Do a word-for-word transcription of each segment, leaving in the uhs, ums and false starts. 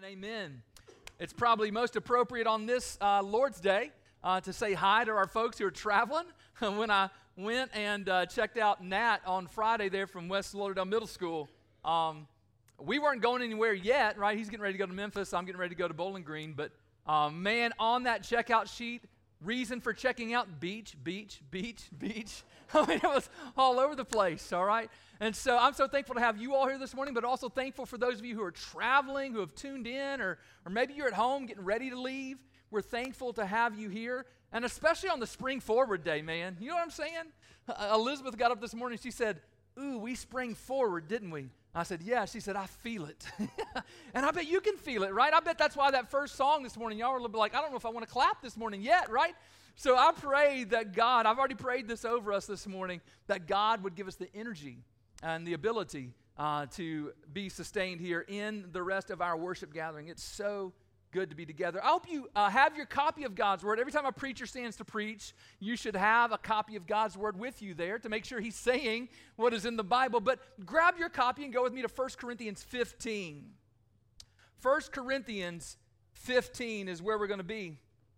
and amen. It's probably most appropriate on this uh, Lord's Day uh, to say hi to our folks who are traveling. When I went and uh, checked out Nat on Friday there from West Lauderdale Middle School, um, we weren't going anywhere yet, right? He's getting ready to go to Memphis. I'm getting ready to go to Bowling Green. But um, man, on that checkout sheet, reason for checking out, beach, beach, beach, beach. I mean, it was all over the place, all right? And so I'm so thankful to have you all here this morning, but also thankful for those of you who are traveling, who have tuned in, or, or maybe you're at home getting ready to leave. We're thankful to have you here, and especially on the Spring Forward Day, man. You know what I'm saying? Uh, Elizabeth got up this morning, she said, ooh, we spring forward, didn't we? I said, yeah. She said, I feel it. And I bet you can feel it, right? I bet that's why that first song this morning, y'all were like, I don't know if I want to clap this morning yet, right? So I pray that God, I've already prayed this over us this morning, that God would give us the energy and the ability uh, to be sustained here in the rest of our worship gathering. It's so good to be together. I hope you uh, have your copy of God's Word. Every time a preacher stands to preach, you should have a copy of God's Word with you there to make sure he's saying what is in the Bible. But grab your copy and go with me to First Corinthians fifteen. First Corinthians fifteen is where we're going to be.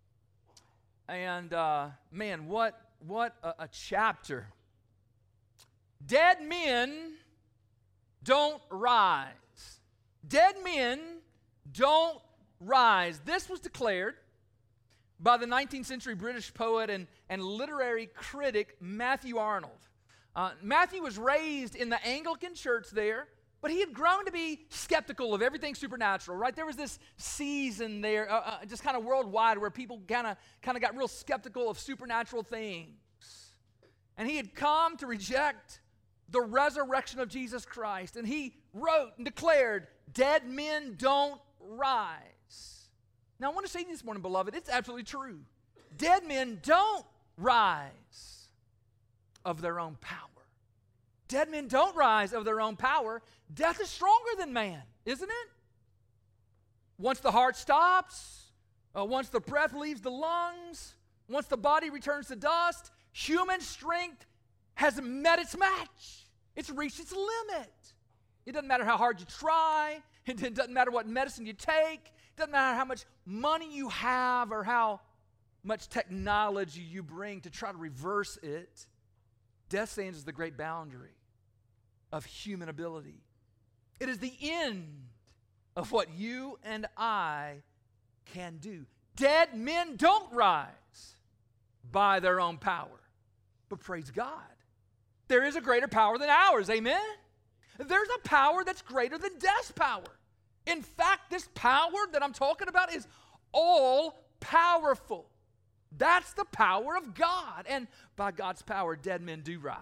And uh, man, what, what a, a chapter. Dead men don't rise. Dead men don't rise. This was declared by the nineteenth century British poet and, and literary critic Matthew Arnold. Uh, Matthew was raised in the Anglican church there, but he had grown to be skeptical of everything supernatural, right? There was this season there, uh, uh, just kind of worldwide, where people kind of kind of got real skeptical of supernatural things. And he had come to reject the resurrection of Jesus Christ. And he wrote and declared, dead men don't rise. Now, I want to say this morning, beloved, it's absolutely true. Dead men don't rise of their own power. Dead men don't rise of their own power. Death is stronger than man, isn't it? Once the heart stops, uh, once the breath leaves the lungs, once the body returns to dust, human strength has met its match. It's reached its limit. It doesn't matter how hard you try. It doesn't matter what medicine you take. It doesn't matter how much money you have or how much technology you bring to try to reverse it. Death stands as the great boundary of human ability. It is the end of what you and I can do. Dead men don't rise by their own power. But praise God, there is a greater power than ours, amen? There's a power that's greater than death's power. In fact, this power that I'm talking about is all powerful. That's the power of God. And by God's power, dead men do rise.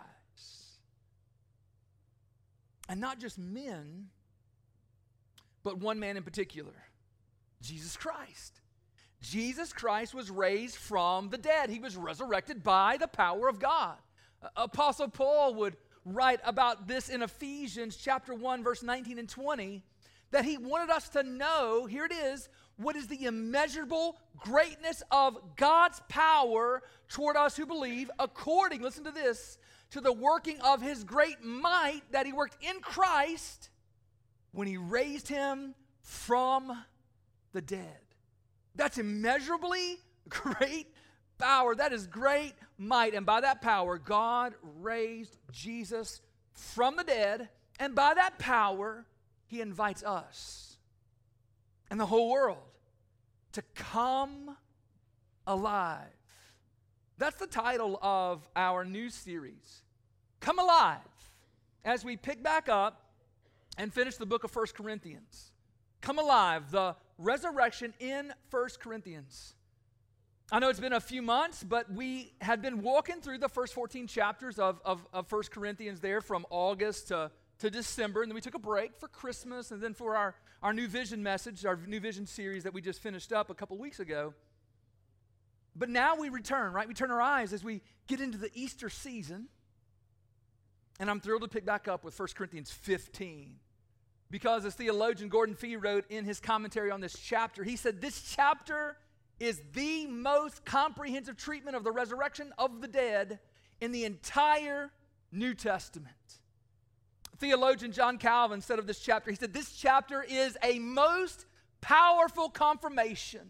And not just men, but one man in particular, Jesus Christ. Jesus Christ was raised from the dead. He was resurrected by the power of God. Uh, Apostle Paul would write about this in Ephesians chapter one, verse nineteen and twenty, that he wanted us to know, here it is, what is the immeasurable greatness of God's power toward us who believe, according, listen to this, to the working of his great might that he worked in Christ when he raised him from the dead. That's immeasurably great power. That is great might. And by that power, God raised Jesus from the dead. And by that power, he invites us and the whole world to come alive. That's the title of our new series, Come Alive, as we pick back up and finish the book of First Corinthians. Come Alive, the resurrection in First Corinthians. I know it's been a few months, but we had been walking through the first fourteen chapters of, of, of First Corinthians there from August to, to December, and then we took a break for Christmas, and then for our, our New Vision message, our New Vision series that we just finished up a couple weeks ago. But now we return, right? We turn our eyes as we get into the Easter season, and I'm thrilled to pick back up with First Corinthians fifteen. Because as theologian Gordon Fee wrote in his commentary on this chapter, he said, this chapter is the most comprehensive treatment of the resurrection of the dead in the entire New Testament. Theologian John Calvin said of this chapter, he said, this chapter is a most powerful confirmation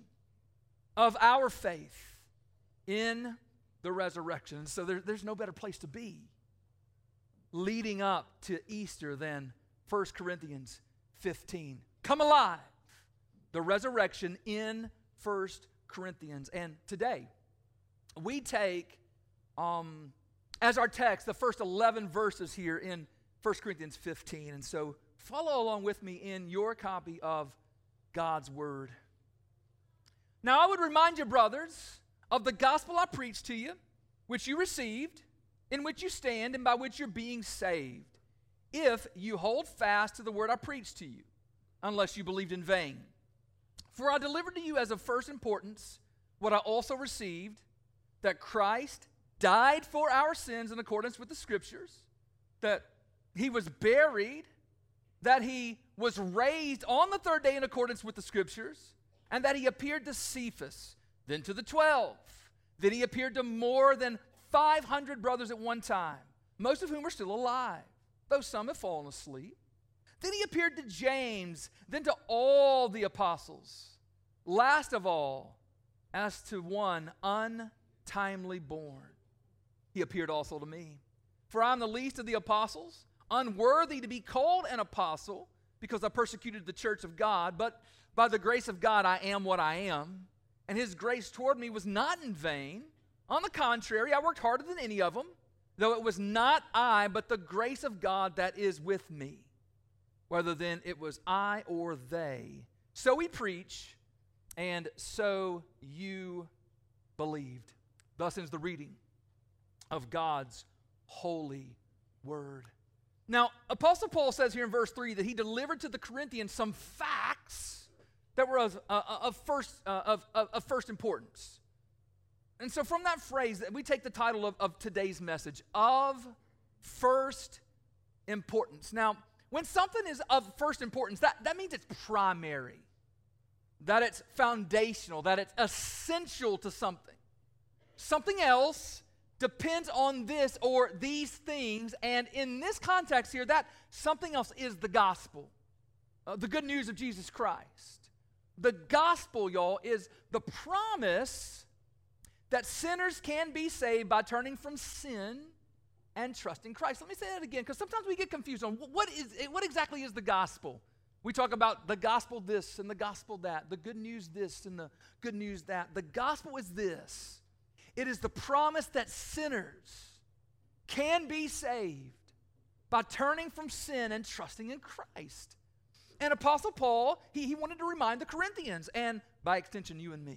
of our faith in the resurrection. And so there, there's no better place to be leading up to Easter than First Corinthians fifteen. Come alive, the resurrection in First Corinthians. And today, we take um, as our text the first eleven verses here in First Corinthians fifteen. And so follow along with me in your copy of God's Word. Now I would remind you, brothers, of the gospel I preached to you, which you received, in which you stand, and by which you're being saved, if you hold fast to the word I preached to you, unless you believed in vain. For I delivered to you as of first importance what I also received, that Christ died for our sins in accordance with the Scriptures, that he was buried, that he was raised on the third day in accordance with the Scriptures, and that he appeared to Cephas, then to the twelve. Then he appeared to more than five hundred brothers at one time, most of whom are still alive, though some have fallen asleep. Then he appeared to James, then to all the apostles. Last of all, as to one untimely born, he appeared also to me. For I am the least of the apostles, unworthy to be called an apostle, because I persecuted the church of God, but by the grace of God I am what I am. And his grace toward me was not in vain. On the contrary, I worked harder than any of them, though it was not I, but the grace of God that is with me. Whether then it was I or they. So we preach, and so you believed. Thus ends the reading of God's holy word. Now, Apostle Paul says here in verse three that he delivered to the Corinthians some facts that were of, uh, of, first, uh, of, of, of first importance. And so from that phrase, we take the title of, of today's message, of first importance. Now, when something is of first importance, that, that means it's primary, that it's foundational, that it's essential to something. Something else depends on this or these things, and in this context here, that something else is the gospel, uh, the good news of Jesus Christ. The gospel, y'all, is the promise that sinners can be saved by turning from sin and trusting Christ. Let me say that again, because sometimes we get confused on what is what exactly is the gospel. We talk about the gospel this and the gospel that, the good news this and the good news that. The gospel is this. It is the promise that sinners can be saved by turning from sin and trusting in Christ. And Apostle Paul, he, he wanted to remind the Corinthians, and by extension you and me,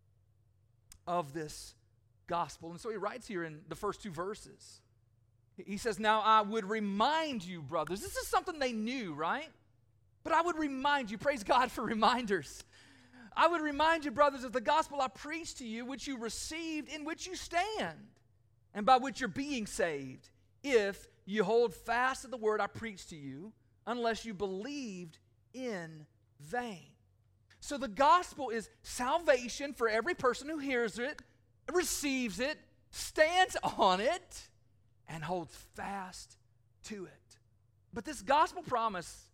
of this gospel. And so he writes here in the first two verses. He says, now I would remind you, brothers. This is something they knew, right? But I would remind you, praise God for reminders. I would remind you, brothers, of the gospel I preached to you, which you received, in which you stand, and by which you're being saved, if you hold fast to the word I preached to you, unless you believed in vain. So the gospel is salvation for every person who hears it, receives it, stands on it, and holds fast to it. But this gospel promise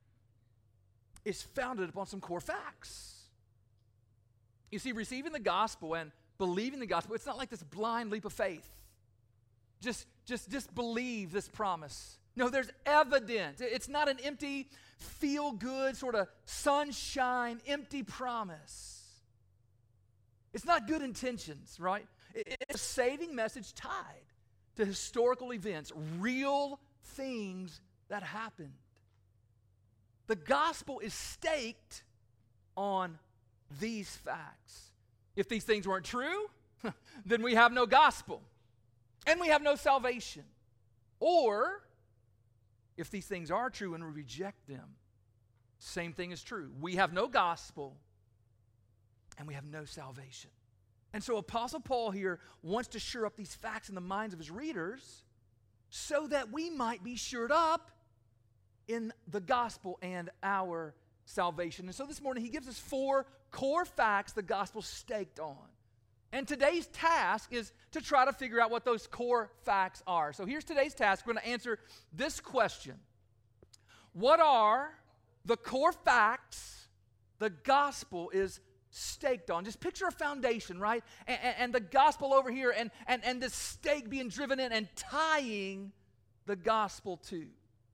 is founded upon some core facts. You see, receiving the gospel and believing the gospel, it's not like this blind leap of faith. Just, just, just believe this promise. No, there's evidence. It's not an empty, feel-good, sort of sunshine, empty promise. It's not good intentions, right? It's a saving message tied to historical events, real things that happened. The gospel is staked on these facts. If these things weren't true, then we have no gospel and we have no salvation. Or if these things are true and we reject them, same thing is true. We have no gospel and we have no salvation. And so Apostle Paul here wants to shore up these facts in the minds of his readers so that we might be shored up in the gospel and our salvation. And so this morning he gives us four core facts the gospel's staked on. And today's task is to try to figure out what those core facts are. So here's today's task. We're going to answer this question. What are the core facts the gospel is staked on. Just picture a foundation, right? And, and, and the gospel over here, and, and, and this stake being driven in and tying the gospel to.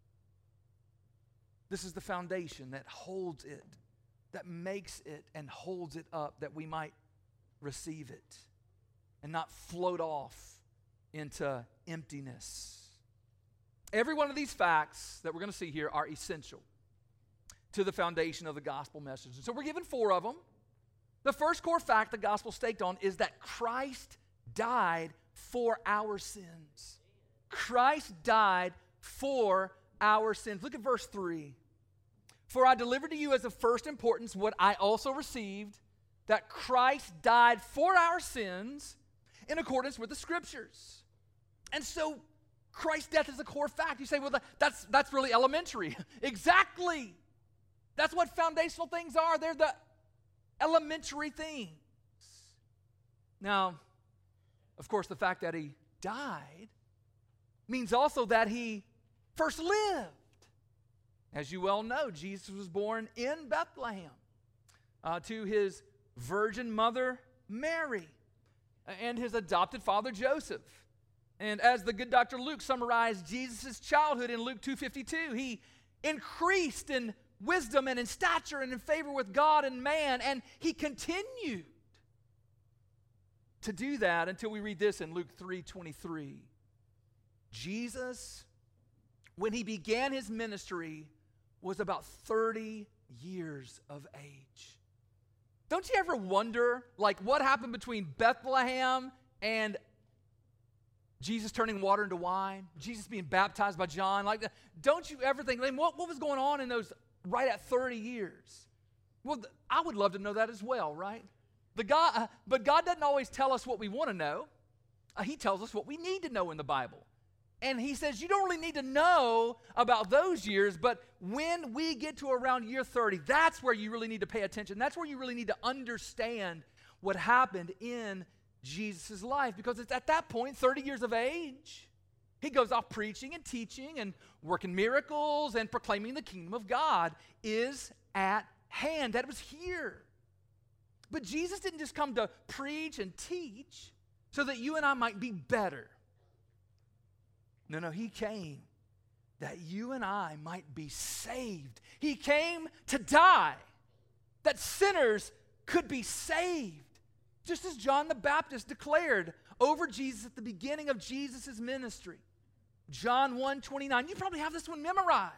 This is the foundation that holds it, that makes it and holds it up, that we might receive it and not float off into emptiness. Every one of these facts that we're going to see here are essential to the foundation of the gospel message. And so we're given four of them. The first core fact the gospel staked on is that Christ died for our sins. Christ died for our sins. Look at verse three. For I delivered to you as of first importance what I also received, that Christ died for our sins in accordance with the Scriptures. And so Christ's death is a core fact. You say, well, that's, that's really elementary. Exactly. That's what foundational things are. They're the elementary things. Now, of course, the fact that he died means also that he first lived. As you well know, Jesus was born in Bethlehem uh, to his virgin mother, Mary, and his adopted father, Joseph. And as the good Doctor Luke summarized Jesus' childhood in Luke two fifty-two, he increased in wisdom and in stature and in favor with God and man, and he continued to do that until we read this in Luke three twenty-three. Jesus, when he began his ministry, was about thirty years of age. Don't you ever wonder, like, what happened between Bethlehem and Jesus turning water into wine, Jesus being baptized by John? Like, don't you ever think, I mean, what, what was going on in those right at thirty years? Well, I would love to know that as well, right? The God, uh, but God doesn't always tell us what we want to know. Uh, he tells us what we need to know in the Bible. And he says, you don't really need to know about those years, but when we get to around year thirty, that's where you really need to pay attention. That's where you really need to understand what happened in Jesus' life, because it's at that point, thirty years of age, he goes off preaching and teaching and working miracles and proclaiming the kingdom of God is at hand. That was here. But Jesus didn't just come to preach and teach so that you and I might be better. No, no, he came that you and I might be saved. He came to die, that sinners could be saved. Just as John the Baptist declared over Jesus at the beginning of Jesus' ministry. John one twenty-nine. You probably have this one memorized.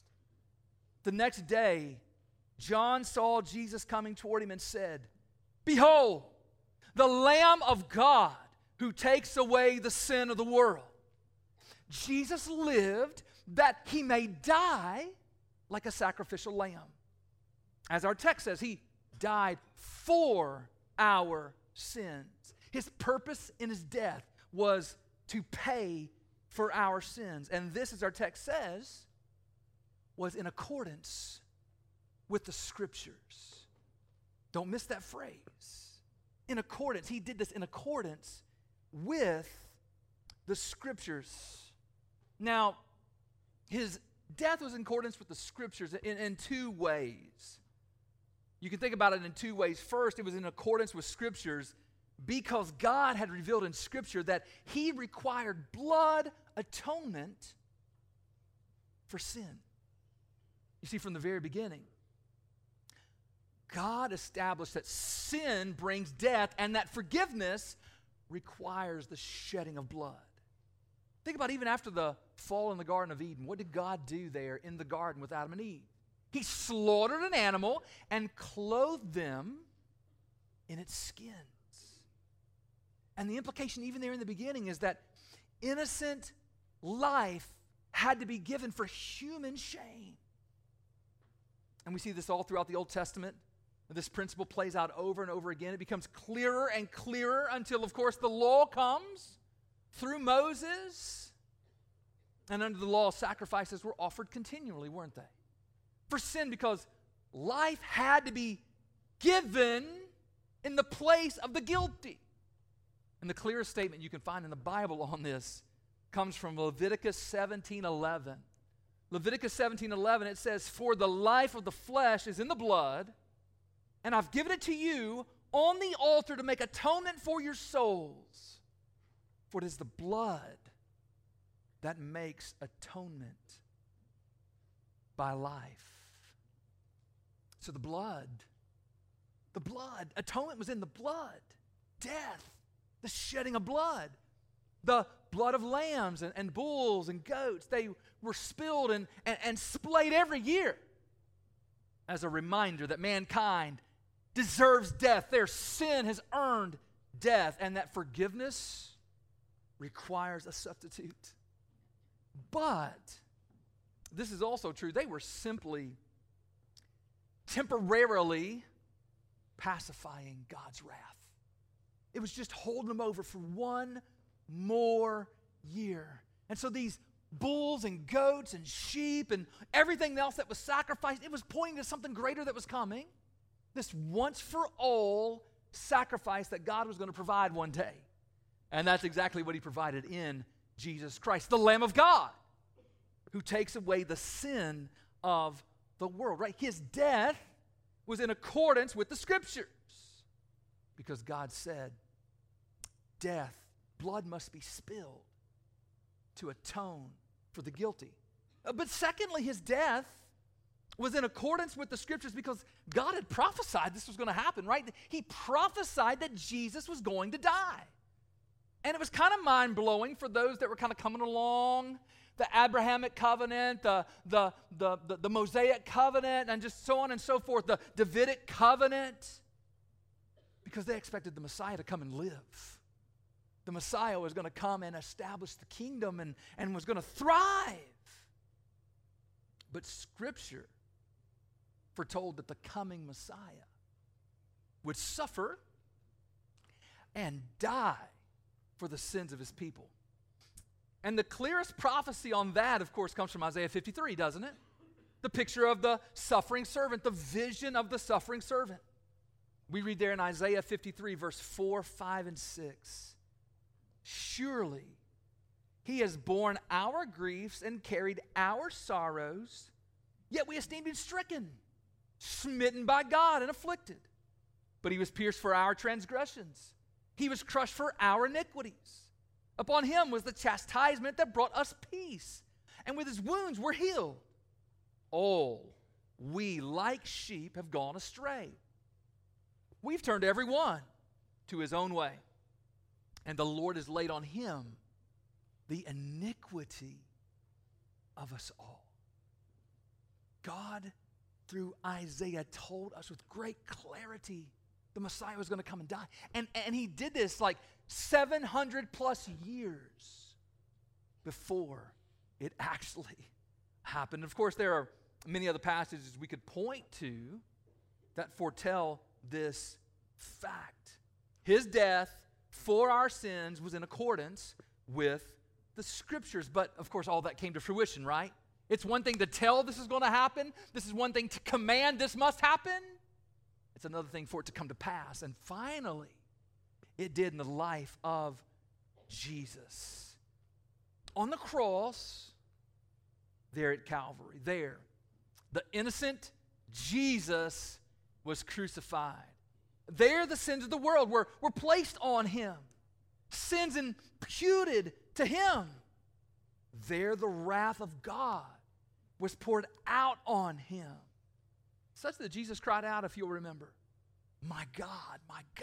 The next day, John saw Jesus coming toward him and said, behold, the Lamb of God who takes away the sin of the world. Jesus lived that he may die like a sacrificial lamb. As our text says, he died for our sins. His purpose in his death was to pay for our sins. And this, as our text says, was in accordance with the Scriptures. Don't miss that phrase. In accordance. He did this in accordance with the Scriptures. Now, his death was in accordance with the Scriptures in, in two ways. You can think about it in two ways. First, it was in accordance with Scriptures because God had revealed in Scripture that he required blood atonement for sin. You see, from the very beginning, God established that sin brings death and that forgiveness requires the shedding of blood. Think about even after the fall in the Garden of Eden. What did God do there in the garden with Adam and Eve? He slaughtered an animal and clothed them in its skins. And the implication even there in the beginning is that innocent life had to be given for human shame. And we see this all throughout the Old Testament. This principle plays out over and over again. It becomes clearer and clearer until, of course, the law comes through Moses. And under the law, sacrifices were offered continually, weren't they? For sin, because life had to be given in the place of the guilty. And the clearest statement you can find in the Bible on this comes from Leviticus seventeen eleven. Leviticus seventeen eleven, it says, for the life of the flesh is in the blood, and I've given it to you on the altar to make atonement for your souls. For it is the blood that makes atonement by life. So the blood, the blood, atonement was in the blood. Death, the shedding of blood. The blood of lambs and, and bulls and goats, they were spilled and, and, and splayed every year as a reminder that mankind deserves death. Their sin has earned death, and that forgiveness requires a substitute. But this is also true. They were simply temporarily pacifying God's wrath. It was just holding them over for one more year. And so these bulls and goats and sheep and everything else that was sacrificed, it was pointing to something greater that was coming. This once for all sacrifice that God was going to provide one day. And that's exactly what he provided in Jesus Christ, the Lamb of God, who takes away the sin of the world, right? His death was in accordance with the Scriptures, because God said, death, blood must be spilled to atone for the guilty. Uh, But secondly, his death was in accordance with the Scriptures because God had prophesied this was going to happen, right? He prophesied that Jesus was going to die. And it was kind of mind-blowing for those that were kind of coming along, the Abrahamic covenant, the, the, the, the, the Mosaic covenant, and just so on and so forth, the Davidic covenant, because they expected the Messiah to come and live. The Messiah was going to come and establish the kingdom and, and was going to thrive. But Scripture foretold that the coming Messiah would suffer and die for the sins of his people. And the clearest prophecy on that, of course, comes from Isaiah fifty-three, doesn't it? The picture of the suffering servant, the vision of the suffering servant. We read there in Isaiah fifty-three, verse four, five, and six. Surely he has borne our griefs and carried our sorrows, yet we esteemed him stricken, smitten by God, and afflicted. But he was pierced for our transgressions. He was crushed for our iniquities. Upon him was the chastisement that brought us peace, and with his wounds we're healed. All we like sheep have gone astray. We've turned every one to his own way, and the Lord has laid on him the iniquity of us all. God, through Isaiah, told us with great clarity the Messiah was going to come and die. And, and he did this like seven hundred plus years before it actually happened. Of course, there are many other passages we could point to that foretell this fact. His death for our sins was in accordance with the Scriptures. But, of course, all that came to fruition, right? It's one thing to tell this is going to happen. This is one thing to command this must happen. It's another thing for it to come to pass. And finally, it did in the life of Jesus. On the cross, there at Calvary, there, the innocent Jesus was crucified. There, the sins of the world were, were placed on him. Sins imputed to him. There, the wrath of God was poured out on him. Such that Jesus cried out, if you'll remember, my God, my God,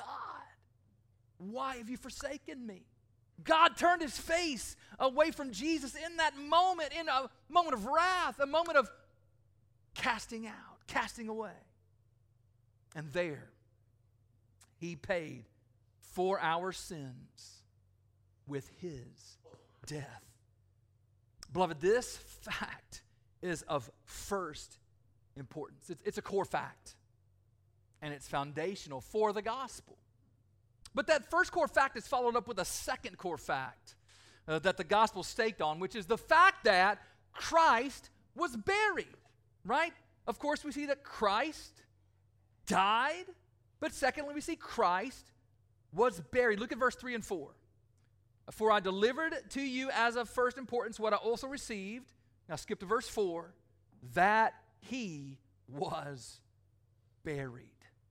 why have you forsaken me? God turned his face away from Jesus in that moment, in a moment of wrath, a moment of casting out, casting away. And there, he paid for our sins with his death. Beloved, this fact is of first importance. It's, it's a core fact, and it's foundational for the gospel. But that first core fact is followed up with a second core fact uh, that the gospel staked on, which is the fact that Christ was buried, right? Of course, we see that Christ died, but secondly, we see Christ was buried. Look at verse three and four. For I delivered to you as of first importance what I also received. Now skip to verse four. That he was buried.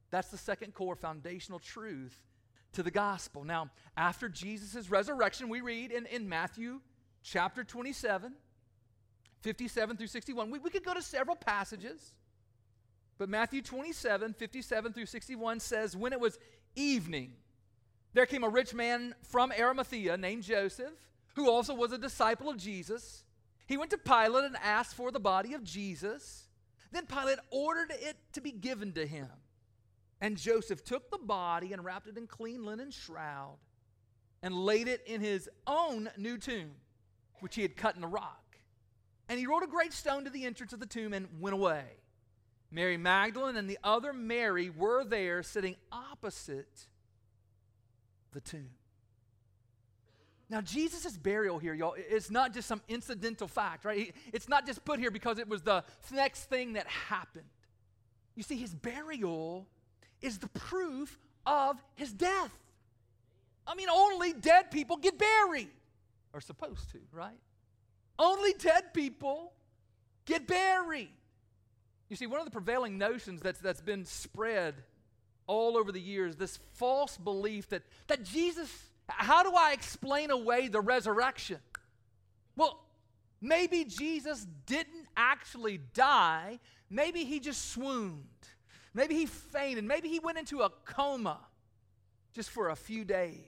That's the second core foundational truth to the gospel. Now, after Jesus' resurrection, we read in, in Matthew chapter twenty-seven, fifty-seven through sixty-one. We, we could go to several passages, but Matthew twenty-seven, fifty-seven through sixty-one says, when it was evening, there came a rich man from Arimathea named Joseph, who also was a disciple of Jesus. He went to Pilate and asked for the body of Jesus. Then Pilate ordered it to be given to him. And Joseph took the body and wrapped it in clean linen shroud and laid it in his own new tomb, which he had cut in the rock. And he rolled a great stone to the entrance of the tomb and went away. Mary Magdalene and the other Mary were there sitting opposite the tomb. Now, Jesus' burial here, y'all, it's not just some incidental fact, right? It's not just put here because it was the next thing that happened. You see, his burial is the proof of his death. I mean, only dead people get buried. Or supposed to, right? Only dead people get buried. You see, one of the prevailing notions that's, that's been spread all over the years, this false belief that, that Jesus, how do I explain away the resurrection? Well, maybe Jesus didn't actually die. Maybe he just swooned. Maybe he fainted. Maybe he went into a coma just for a few days.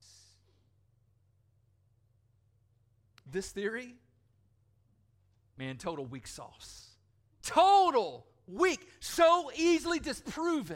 This theory, man, total weak sauce. Total weak. So easily disproven.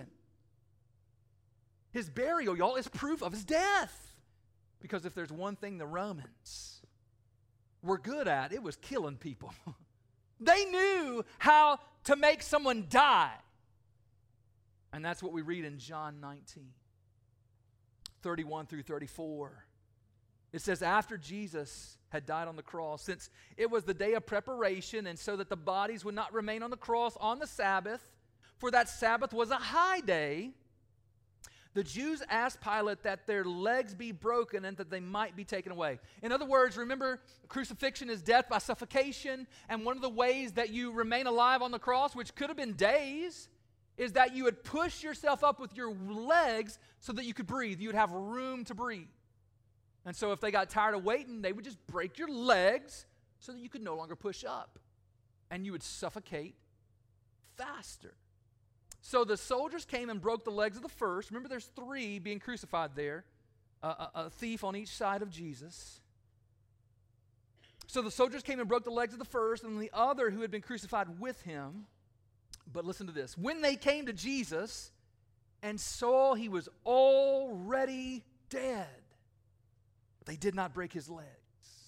His burial, y'all, is proof of his death. Because if there's one thing the Romans were good at, it was killing people. They knew how to make someone die. And that's what we read in John nineteen, thirty-one through thirty-four. It says, after Jesus had died on the cross, since it was the day of preparation, and so that the bodies would not remain on the cross on the Sabbath, for that Sabbath was a high day, the Jews asked Pilate that their legs be broken and that they might be taken away. In other words, remember, crucifixion is death by suffocation, and one of the ways that you remain alive on the cross, which could have been days, is that you would push yourself up with your legs so that you could breathe. You would have room to breathe. And so if they got tired of waiting, they would just break your legs so that you could no longer push up. And you would suffocate faster. So the soldiers came and broke the legs of the first. Remember, there's three being crucified there. A, a, a thief on each side of Jesus. So the soldiers came and broke the legs of the first and the other who had been crucified with him. But listen to this. When they came to Jesus and saw he was already dead, they did not break his legs.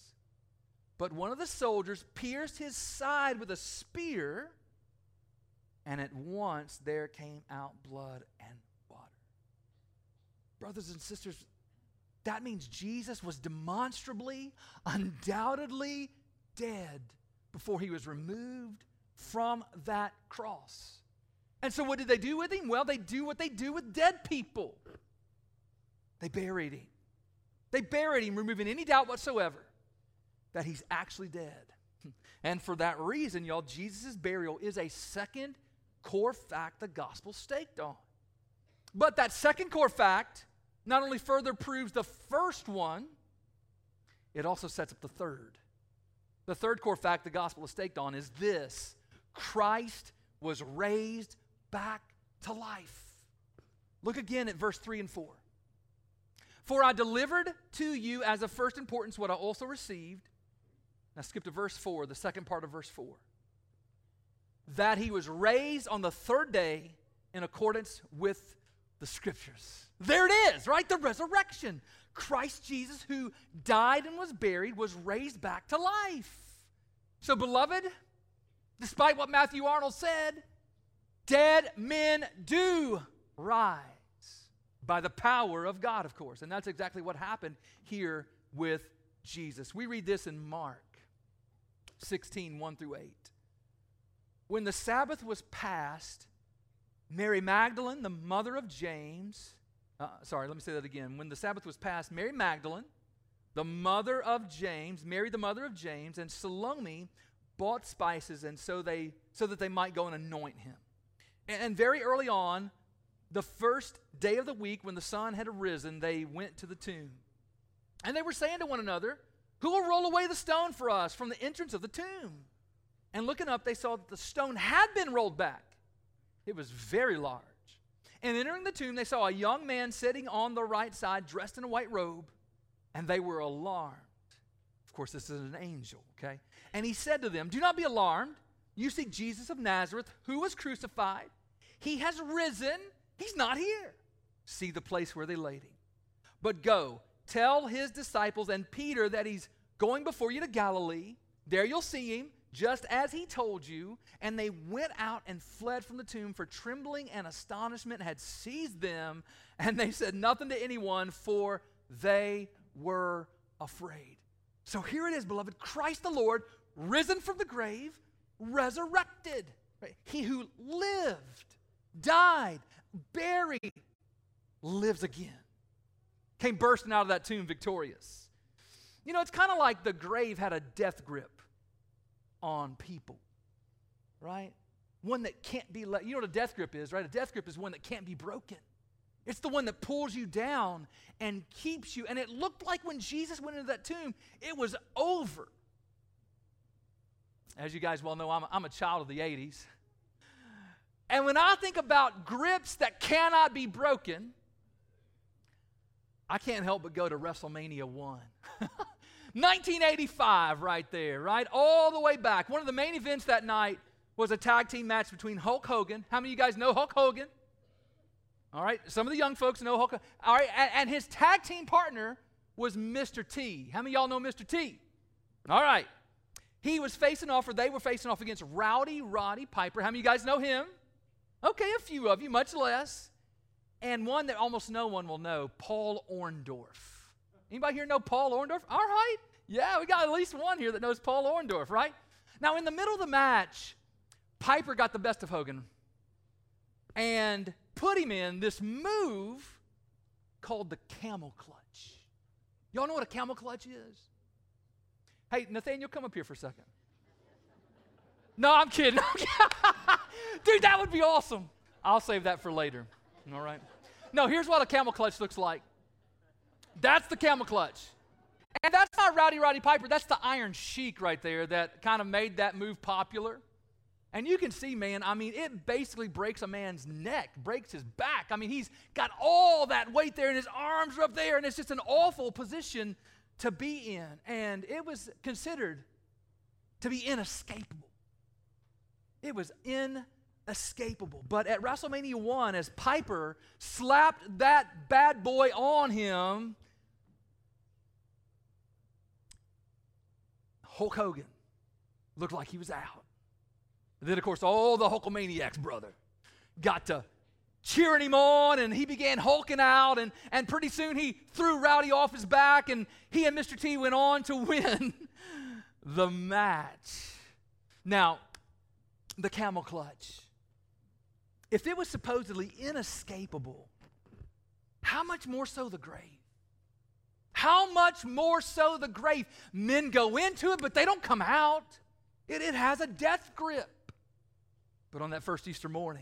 But one of the soldiers pierced his side with a spear, and at once there came out blood and water. Brothers and sisters, that means Jesus was demonstrably, undoubtedly dead before he was removed from that cross. And so what did they do with him? Well, they do what they do with dead people. They buried him. They buried him, removing any doubt whatsoever that he's actually dead. And for that reason, y'all, Jesus' burial is a second core fact the gospel staked on. But that second core fact not only further proves the first one, it also sets up the third. The third core fact the gospel is staked on is this: Christ was raised back to life. Look again at verse three and four. For I delivered to you as of first importance what I also received. Now skip to verse four, the second part of verse four. That he was raised on the third day in accordance with the Scriptures. There it is, right? The resurrection. Christ Jesus, who died and was buried, was raised back to life. So, beloved, despite what Matthew Arnold said, dead men do rise by the power of God, of course. And that's exactly what happened here with Jesus. We read this in Mark sixteen, one through eight. When the Sabbath was past, Mary Magdalene, the mother of James, uh, sorry, let me say that again. When the Sabbath was past, Mary Magdalene, the mother of James, Mary the mother of James, and Salome bought spices, and so they so that they might go and anoint him. And, and very early on, the first day of the week when the sun had arisen, they went to the tomb. And they were saying to one another, who will roll away the stone for us from the entrance of the tomb? And looking up, they saw that the stone had been rolled back. It was very large. And entering the tomb, they saw a young man sitting on the right side, dressed in a white robe, and they were alarmed. Of course, this is an angel, okay? And he said to them, do not be alarmed. You seek Jesus of Nazareth, who was crucified. He has risen. He's not here. See the place where they laid him. But go, tell his disciples and Peter that he's going before you to Galilee. There you'll see him, just as he told you. And they went out and fled from the tomb, for trembling and astonishment had seized them. And they said nothing to anyone, for they were afraid. So here it is, beloved, Christ the Lord, risen from the grave, resurrected. Right? He who lived, died, buried, lives again. Came bursting out of that tomb victorious. You know, it's kind of like the grave had a death grip on people, right? One that can't be let. You know what a death grip is, right? A death grip is one that can't be broken. It's the one that pulls you down and keeps you. And it looked like when Jesus went into that tomb, it was over. As you guys well know, I'm a, I'm a child of the eighties. And when I think about grips that cannot be broken, I can't help but go to WrestleMania one. nineteen eighty-five right there, right? All the way back. One of the main events that night was a tag team match between Hulk Hogan. How many of you guys know Hulk Hogan? All right, some of the young folks know Hulk Hogan. All right, and, and his tag team partner was Mister T. How many of y'all know Mister T? All right. He was facing off, or they were facing off against Rowdy Roddy Piper. How many of you guys know him? Okay, a few of you, much less. And one that almost no one will know, Paul Orndorff. Anybody here know Paul Orndorff? All right. Yeah, we got at least one here that knows Paul Orndorff, right? Now, in the middle of the match, Piper got the best of Hogan and put him in this move called the camel clutch. Y'all know what a camel clutch is? Hey, Nathaniel, come up here for a second. No, I'm kidding. Dude, that would be awesome. I'll save that for later. All right. No, here's what a camel clutch looks like. That's the camel clutch. And that's not Rowdy Roddy Piper. That's the Iron Sheik right there that kind of made that move popular. And you can see, man, I mean, it basically breaks a man's neck, breaks his back. I mean, he's got all that weight there, and his arms are up there, and it's just an awful position to be in. And it was considered to be inescapable. It was inescapable. But at WrestleMania one, as Piper slapped that bad boy on him, Hulk Hogan looked like he was out. And then, of course, all the Hulkamaniacs, brother, got to cheering him on, and he began hulking out, and, and pretty soon he threw Rowdy off his back, and he and Mister T went on to win the match. Now, the camel clutch. If it was supposedly inescapable, how much more so the grave? How much more so the grave? Men go into it, but they don't come out. It, it has a death grip. But on that first Easter morning,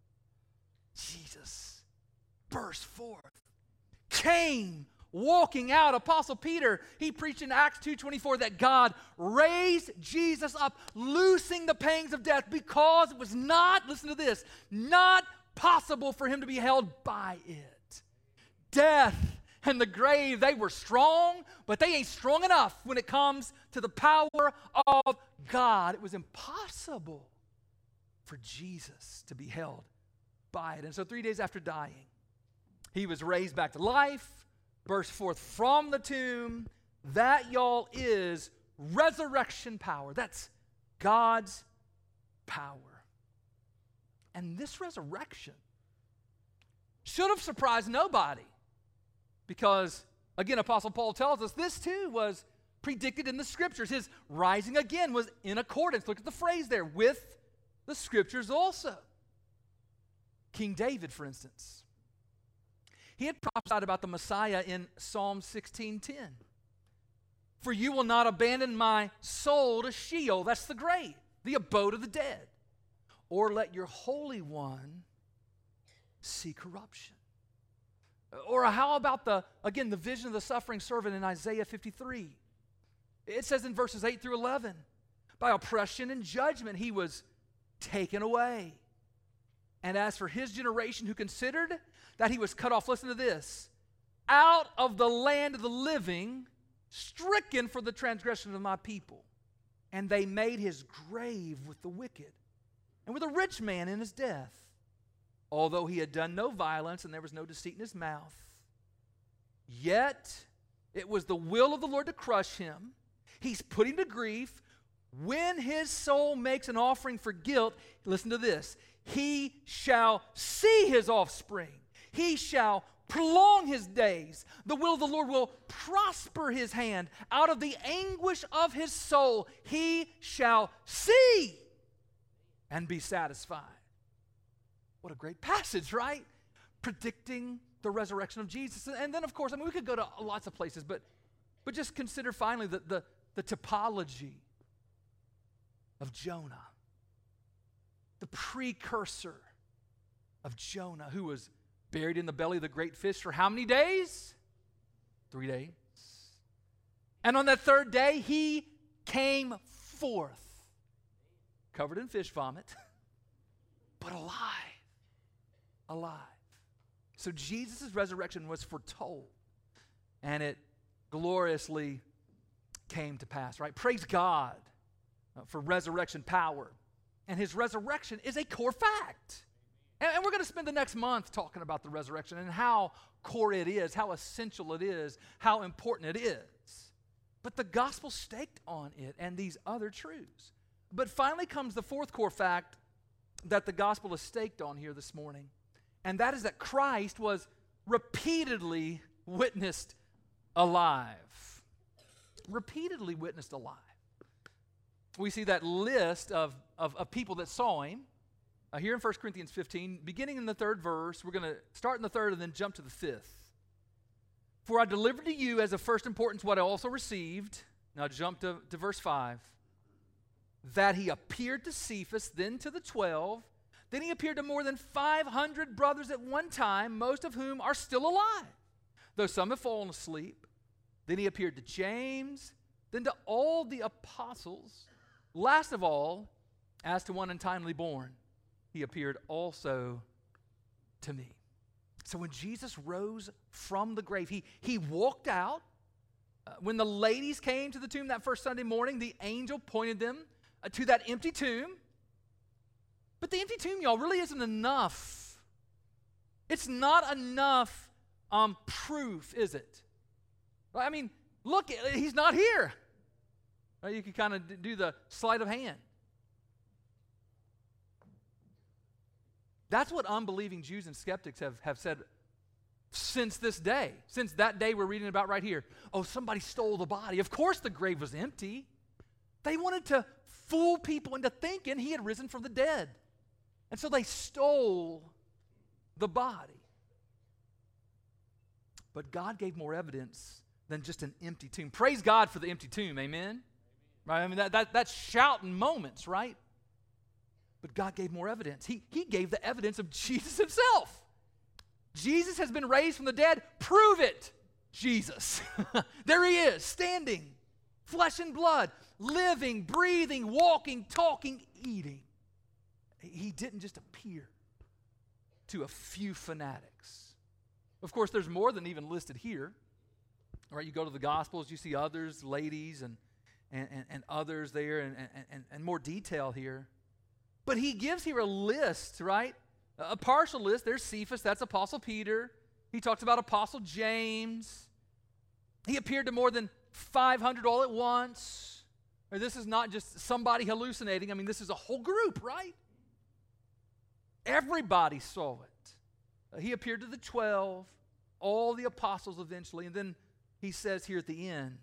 Jesus burst forth, came walking out. Apostle Peter, he preached in Acts two twenty-four that God raised Jesus up, loosing the pangs of death, because it was not, listen to this, not possible for him to be held by it. Death and the grave, they were strong, but they ain't strong enough when it comes to the power of God. It was impossible for Jesus to be held by it. And so three days after dying, he was raised back to life, burst forth from the tomb. That, y'all, is resurrection power. That's God's power. And this resurrection should have surprised nobody, because, again, Apostle Paul tells us this too was predicted in the Scriptures. His rising again was in accordance, look at the phrase there, with the Scriptures also. King David, for instance, he had prophesied about the Messiah in Psalm sixteen ten. For you will not abandon my soul to Sheol, that's the grave, the abode of the dead, or let your Holy One see corruption. Or how about the, again, the vision of the suffering servant in Isaiah fifty-three? It says in verses eight through eleven, by oppression and judgment he was taken away. And as for his generation who considered that he was cut off, listen to this, out of the land of the living, stricken for the transgression of my people. And they made his grave with the wicked and with a rich man in his death, although he had done no violence and there was no deceit in his mouth. Yet it was the will of the Lord to crush him. He's put him to grief. When his soul makes an offering for guilt, listen to this, he shall see his offspring. He shall prolong his days. The will of the Lord will prosper his hand. Out of the anguish of his soul, he shall see and be satisfied. What a great passage, right? Predicting the resurrection of Jesus. And then, of course, I mean, we could go to lots of places, but, but just consider finally the, the, the typology of Jonah, the precursor of Jonah, who was buried in the belly of the great fish for how many days? Three days. And on that third day, he came forth, covered in fish vomit, but alive. Alive. So Jesus' resurrection was foretold, and it gloriously came to pass, right? Praise God for resurrection power. And his resurrection is a core fact. And, and we're going to spend the next month talking about the resurrection and how core it is, how essential it is, how important it is. But the gospel staked on it and these other truths. But finally comes the fourth core fact that the gospel is staked on here this morning. And that is that Christ was repeatedly witnessed alive. Repeatedly witnessed alive. We see that list of, of, of people that saw him uh, here in First Corinthians fifteen, beginning in the third verse. We're going to start in the third and then jump to the fifth. For I delivered to you as of first importance what I also received. Now jump to, to verse five. That he appeared to Cephas, then to the twelve. Then he appeared to more than five hundred brothers at one time, most of whom are still alive, though some have fallen asleep. Then he appeared to James, then to all the apostles. Last of all, as to one untimely born, he appeared also to me. So when Jesus rose from the grave, he, he walked out. Uh, when the ladies came to the tomb that first Sunday morning, the angel pointed them uh, to that empty tomb. But the empty tomb, y'all, really isn't enough. It's not enough um, proof, is it? I mean, look, he's not here. You can kind of do the sleight of hand. That's what unbelieving Jews and skeptics have, have said since this day, since that day we're reading about right here. Oh, somebody stole the body. Of course the grave was empty. They wanted to fool people into thinking he had risen from the dead. And so they stole the body. But God gave more evidence than just an empty tomb. Praise God for the empty tomb, amen? Right? I mean, that, that, that's shouting moments, right? But God gave more evidence. He, he gave the evidence of Jesus himself. Jesus has been raised from the dead. Prove it, Jesus. There he is, standing, flesh and blood, living, breathing, walking, talking, eating. He didn't just appear to a few fanatics. Of course, there's more than even listed here. All right, you go to the Gospels, you see others, ladies, and and, and, and others there, and, and, and more detail here. But he gives here a list, right? A partial list. There's Cephas, that's Apostle Peter. He talks about Apostle James. He appeared to more than five hundred all at once. Or this is not just somebody hallucinating. I mean, this is a whole group, right? Everybody saw it. Uh, he appeared to the twelve, all the apostles eventually, and then he says here at the end,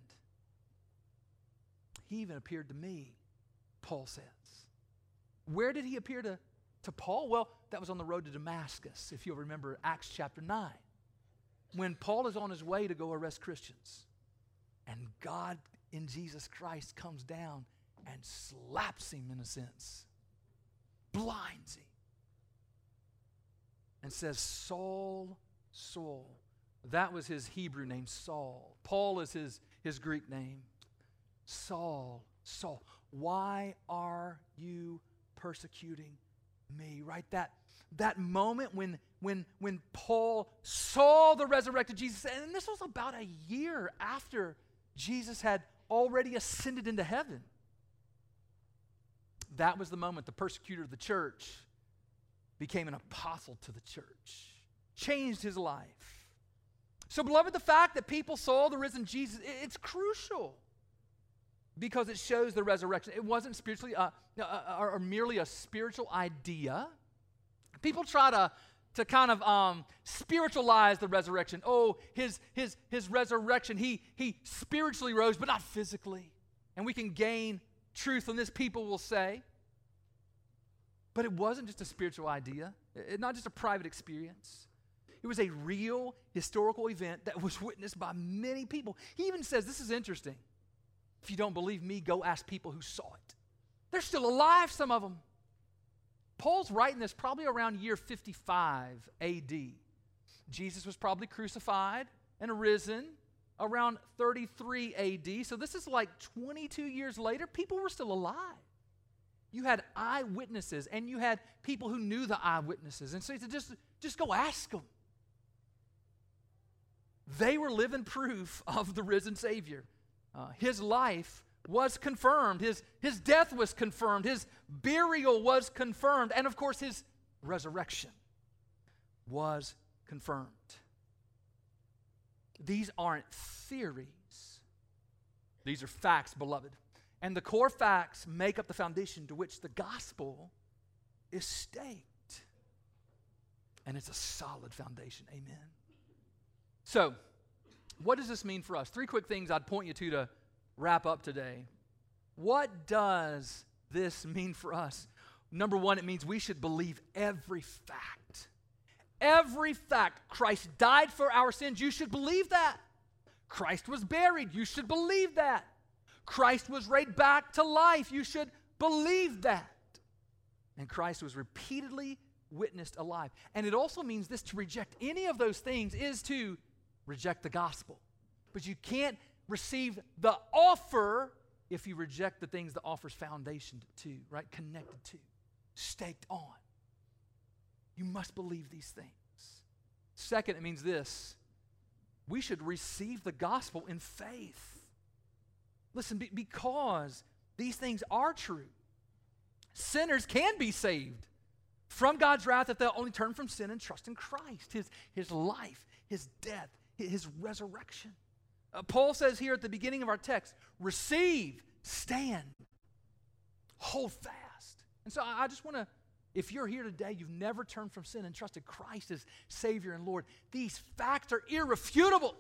he even appeared to me, Paul says. Where did he appear to, to Paul? Well, that was on the road to Damascus, if you'll remember Acts chapter nine, when Paul is on his way to go arrest Christians. And God in Jesus Christ comes down and slaps him in a sense, blinds him. and says, Saul, Saul. That was his Hebrew name, Saul. Paul is his, his Greek name. Saul, Saul, why are you persecuting me? Right? That, that moment when, when, when Paul saw the resurrected Jesus, and this was about a year after Jesus had already ascended into heaven. That was the moment the persecutor of the church became an apostle to the church, changed his life. So, beloved, the fact that people saw the risen Jesus, it's crucial because it shows the resurrection. It wasn't spiritually uh, uh, or merely a spiritual idea. People try to, to kind of um, spiritualize the resurrection. Oh, his, his, his resurrection, he, he spiritually rose, but not physically. And we can gain truth on this, people will say. But it wasn't just a spiritual idea, it, not just a private experience. It was a real historical event that was witnessed by many people. He even says, this is interesting. If you don't believe me, go ask people who saw it. They're still alive, some of them. Paul's writing this probably around year fifty-five A D. Jesus was probably crucified and arisen around thirty-three A D. So this is like twenty-two years later. People were still alive. You had eyewitnesses, and you had people who knew the eyewitnesses. And so he said, just, just go ask them. They were living proof of the risen Savior. Uh, his life was confirmed. His, his death was confirmed. His burial was confirmed. And of course, his resurrection was confirmed. These aren't theories. These are facts, beloved. And the core facts make up the foundation to which the gospel is staked. And it's a solid foundation. Amen. So, what does this mean for us? Three quick things I'd point you to to wrap up today. What does this mean for us? Number one, it means we should believe every fact. Every fact. Christ died for our sins. You should believe that. Christ was buried. You should believe that. Christ was raised back to life. You should believe that. And Christ was repeatedly witnessed alive. And it also means this: to reject any of those things is to reject the gospel. But you can't receive the offer if you reject the things the offer's foundation to, right? Connected to, staked on. You must believe these things. Second, it means this: we should receive the gospel in faith. Listen, be, because these things are true. Sinners can be saved from God's wrath if they'll only turn from sin and trust in Christ, His, his life, His death, His resurrection. Uh, Paul says here at the beginning of our text, receive, stand, hold fast. And so I, I just want to, if you're here today, you've never turned from sin and trusted Christ as Savior and Lord, these facts are irrefutable.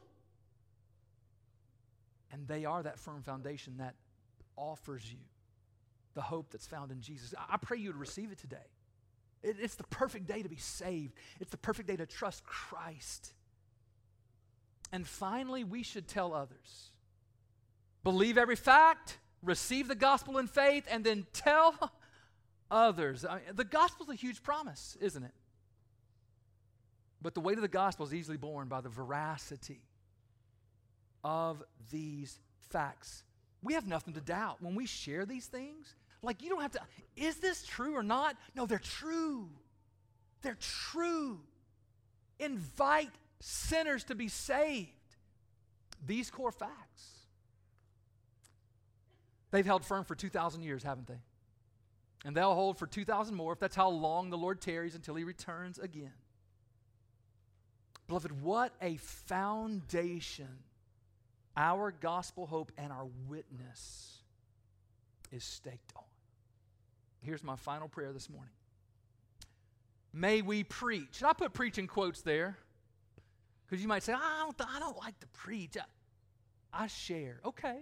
And they are that firm foundation that offers you the hope that's found in Jesus. I, I pray you would receive it today. It, it's the perfect day to be saved. It's the perfect day to trust Christ. And finally, we should tell others. Believe every fact, receive the gospel in faith, and then tell others. I mean, the gospel is a huge promise, isn't it? But the weight of the gospel is easily borne by the veracity of these facts. We have nothing to doubt when we share these things. Like, you don't have to, is this true or not? No, they're true. They're true. Invite sinners to be saved. These core facts, they've held firm for two thousand years, haven't they? And they'll hold for two thousand more if that's how long the Lord tarries until He returns again. Beloved, what a foundation our gospel hope and our witness is staked on. Here's my final prayer this morning. May we preach. And I put preach in quotes there because you might say, I don't, I don't like to preach. I, I share. Okay.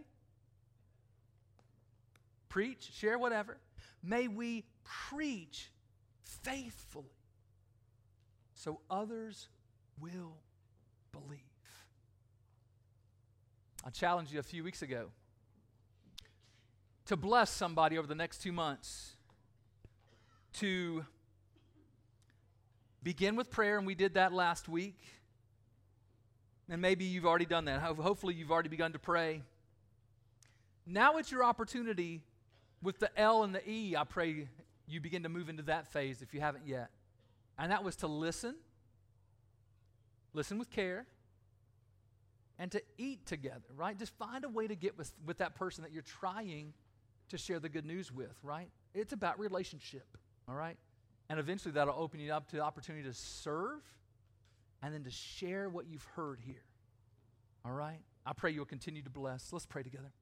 Preach, share, whatever. May we preach faithfully so others will believe. I challenged you a few weeks ago to bless somebody over the next two months, to begin with prayer, and we did that last week. And maybe you've already done that. Ho- Hopefully you've already begun to pray. Now it's your opportunity with the L and the E. I pray you begin to move into that phase if you haven't yet. And that was to listen, listen with care, and to eat together, right? Just find a way to get with, with that person that you're trying to share the good news with, right? It's about relationship, all right? And eventually that'll open you up to the opportunity to serve and then to share what you've heard here, all right? I pray you'll continue to bless. Let's pray together.